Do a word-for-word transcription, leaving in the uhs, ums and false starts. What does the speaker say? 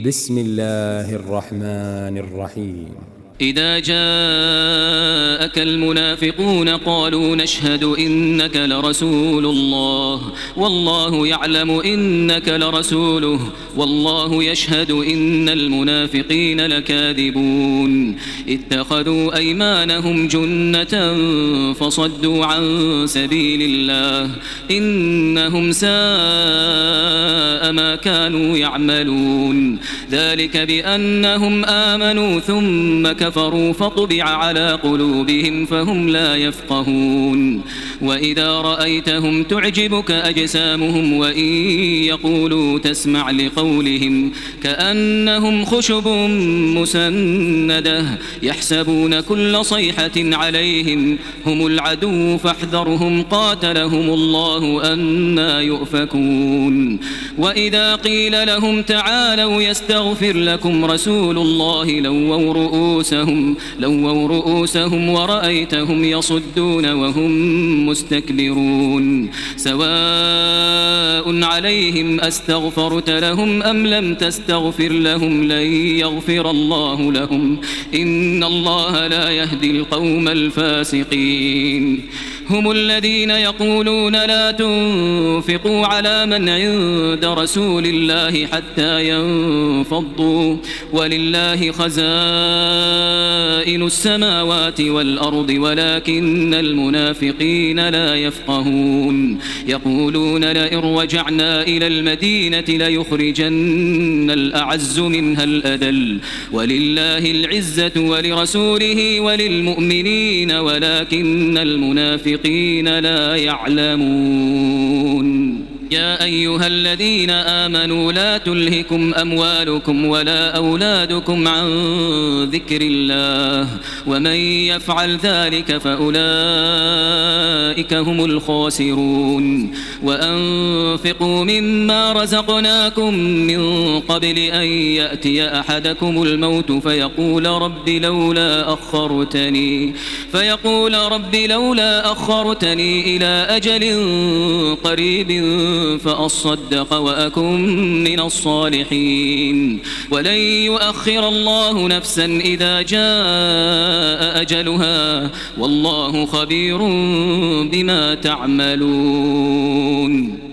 بسم الله الرحمن الرحيم. إذا جاءك المنافقون قالوا نشهد إنك لرسول الله والله يعلم إنك لرسوله والله يشهد إن المنافقين لكاذبون اتخذوا أيمانهم جنة فصدوا عن سبيل الله إنهم ساء ما كانوا يعملون ذلك بأنهم آمنوا ثم كفروا كفروا فطبع على قلوبهم فهم لا يفقهون وإذا رأيتهم تعجبك أجسامهم وإن يقولوا تسمع لقولهم كأنهم خشب مسندة يحسبون كل صيحة عليهم هم العدو فاحذرهم قاتلهم الله أنى يؤفكون وإذا قيل لهم تعالوا يستغفر لكم رسول الله لووا رؤوسهم لووا رؤوسهم ورأيتهم يصدون وهم مستكبرون سواء عليهم أستغفرت لهم أم لم تستغفر لهم لن يغفر الله لهم إن الله لا يهدي القوم الفاسقين هم الذين يقولون لا تنفقوا على من عند رسول الله حتى ينفضوا ولله خزائن السماوات والأرض ولكن المنافقين لا يفقهون يقولون لئن رجعنا إلى المدينة ليخرجن الأعز منها الأذل ولله العزة ولرسوله وللمؤمنين ولكن المنافقين لا يعلمون يا أيها الذين آمنوا لا تلهكم أموالكم ولا أولادكم عن ذكر الله ومن يفعل ذلك فأولئك هم الخاسرون وأنفقوا مما رزقناكم من قبل أن يأتي أحدكم الموت فيقول رب لولا أخرتني فيقول رب لولا أخرتني إلى أجل قريب فأصدق وأكن من الصالحين ولن يؤخر الله نفسا إذا جاء أجلها والله خبير بما تعملون.